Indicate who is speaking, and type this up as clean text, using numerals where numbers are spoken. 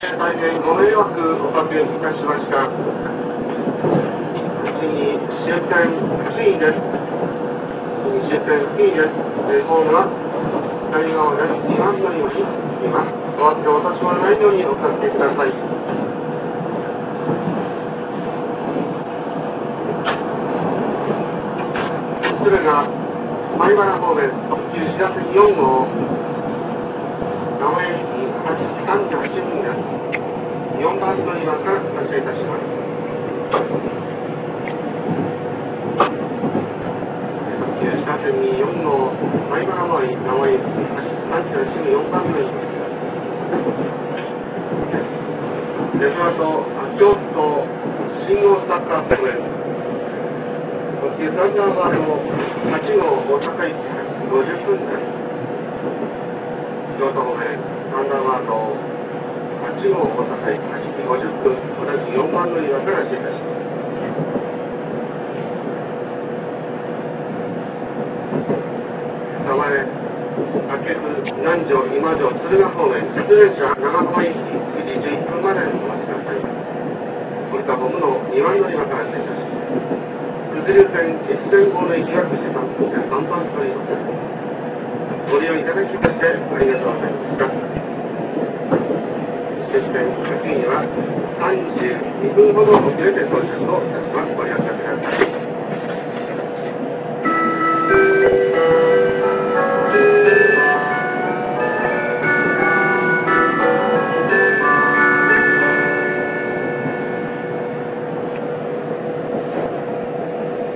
Speaker 1: 大変ご迷惑おかけいたしました。次に終点付近です。終点付近です。ホームは左側です。2番乗り場にいます。お忘れを落とし物ないようにお気をつけください。それが米原方面特急しらせ4号名古屋駅38分です。4番乗り場から発車いたします。車線に4号米原回り名古屋駅38分4番乗り場で、その後京都信号サッカー方面特急サンダーバード8号大阪駅50分です。京都方面サンダーバード8号大阪駅8時50分同じ4番乗り場から発車いたします。名前明津南条今条敦賀方面出電車長浜駅9時11分までお待ちください。降りたホームの2番乗り場から発車いたします。九頭竜線越前号の駅が9時3分で3番乗り場です。ご利用いただきましてありがとうございました。終点次には32分ほど遅れて到着といたします。ご了承ください。